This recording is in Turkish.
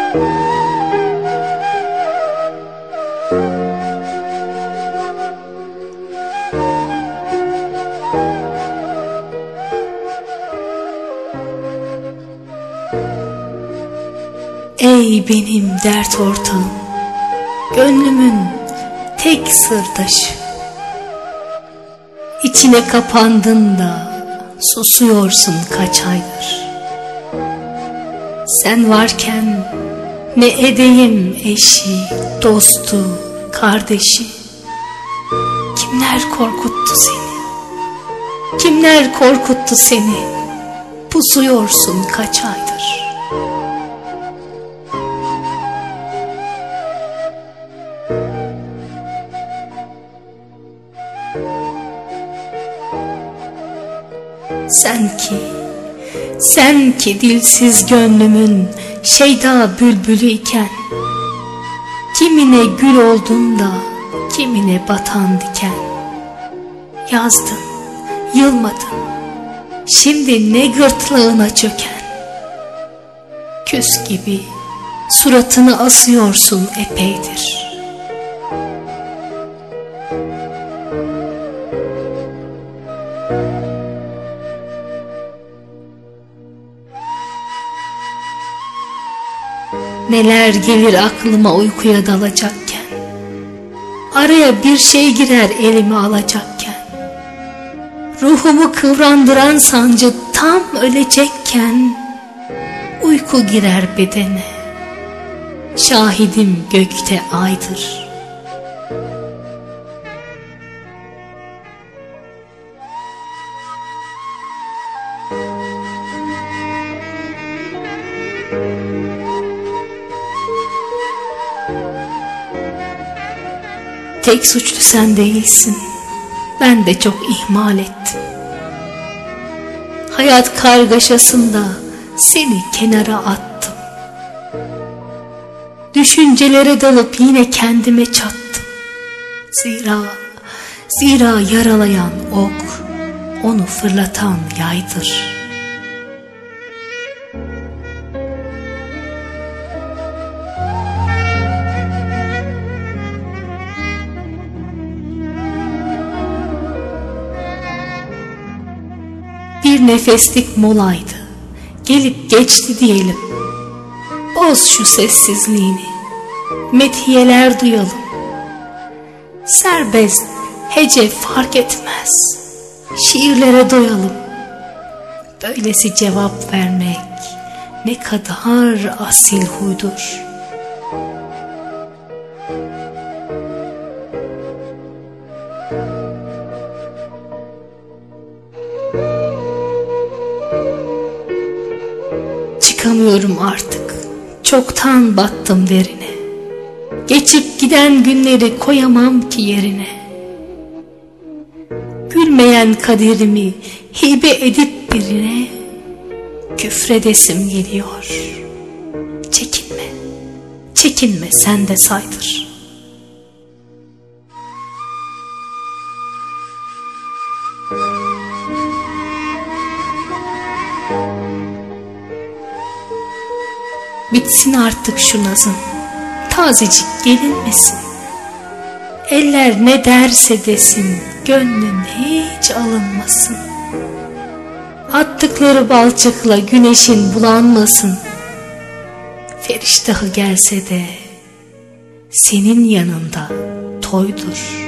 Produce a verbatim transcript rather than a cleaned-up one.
Ey benim dert ortağım, gönlümün tek sırdaşı, İçine kapandın da susuyorsun kaç aydır. Sen varken ne edeyim eşi, dostu, kardeşi. Kimler korkuttu seni? Kimler korkuttu seni? Pusuyorsun kaç aydır. Sen ki, sen ki dilsiz gönlümün şeyda bülbülü iken, kimine gül oldun da kimine batan diken. Yazdın, yılmadın, şimdi ne gırtlağına çöken. Küs gibi suratını asıyorsun epeydir. Neler gelir aklıma uykuya dalacakken, araya bir şey girer elimi alacakken, ruhumu kıvrandıran sancı tam ölecekken, uyku girer bedene, şahidim gökte aydır. Tek suçlu sen değilsin, ben de çok ihmal ettim. Hayat kargaşasında seni kenara attım. Düşüncelere dalıp yine kendime çattım. Zira, zira yaralayan ok, onu fırlatan yaydır. Bir nefeslik molaydı, gelip geçti diyelim. Boz şu sessizliğini, metiyeler duyalım. Serbest, hece fark etmez, şiirlere doyalım. Böylesi cevap vermek ne kadar asil huydur. Çıkamıyorum artık, çoktan battım derine. Geçip giden günleri koyamam ki yerine. Gülmeyen kaderimi hibe edip birine küfredesim geliyor. Çekinme, çekinme sen de saydır. Bitsin artık şu nazın, tazecik gelinmesin. Eller ne derse desin, gönlün hiç alınmasın. Attıkları balçıkla güneşin bulanmasın. Feriştahı gelse de senin yanında toydur.